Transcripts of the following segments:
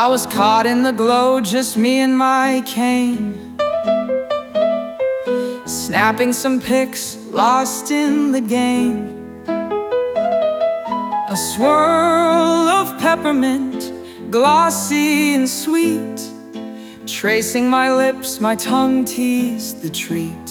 I was caught in the glow, just me and my cane, snapping some pics, lost in the game. A swirl of peppermint, glossy and sweet, tracing my lips, my tongue teased the treat.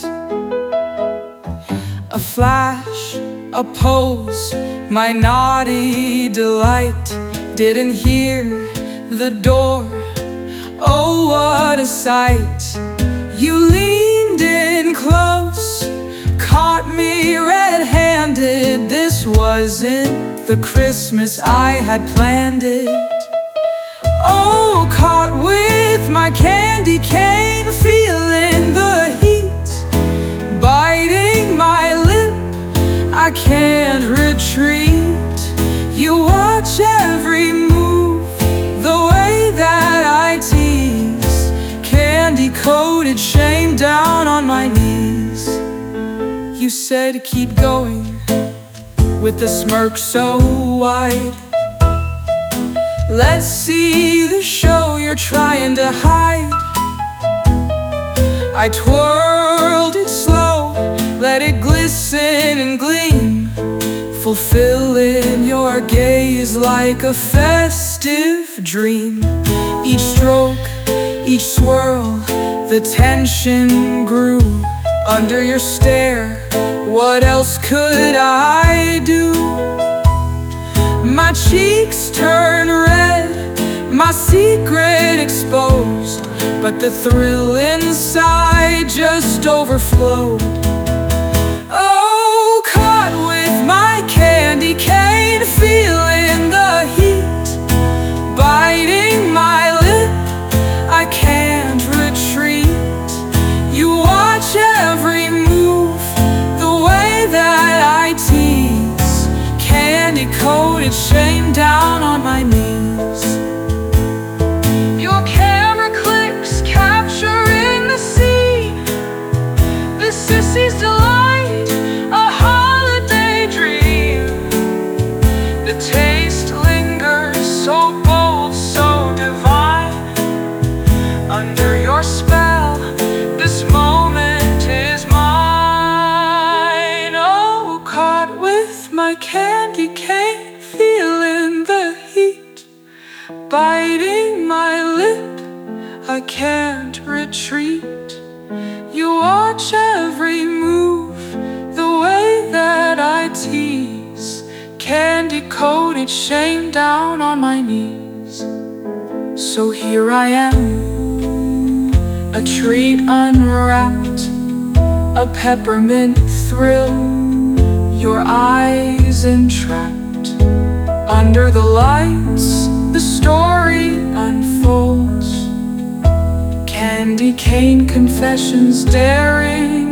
A flash, a pose, my naughty delight, didn't hear the door. Oh, what a sight. You leaned in close, caught me red-handed. This wasn't the Christmas I had planned it. Oh, caught with my candy cane, feeling the heat, biting my lip, I can't retreat. You watch every move, the way that I tease, candy-coated shame down on my knees. You said keep going, with a smirk so wide. Let's see the show you're trying to hide. I twirled it slow, let it glisten and gleam, fulfilling your gaze like a festive dream. Each stroke, each swirl, the tension grew under your stare. What else could I do? My cheeks turn red, my secret exposed, but the thrill inside just overflowed. Oh, caught with my candy cane, feeling the heat, biting my lip, I can't retreat. You watch every move, the way that I tease, candy-coated shame down on my knees. Your camera clicks, capturing the scene, the sissy's delight, a holiday dream. The taste lingers, so bold, so divine. Under your spell, this moment is mine. Oh, caught with my candy cane, feeling the heat, biting my lip, I can't retreat. You watch every move, the way that I tease, candy-coated shame down on my knees. So here I am, a treat unwrapped, a peppermint thrill, your eyes entrapped. Under the lights, the story unfolds, candy cane confessions daring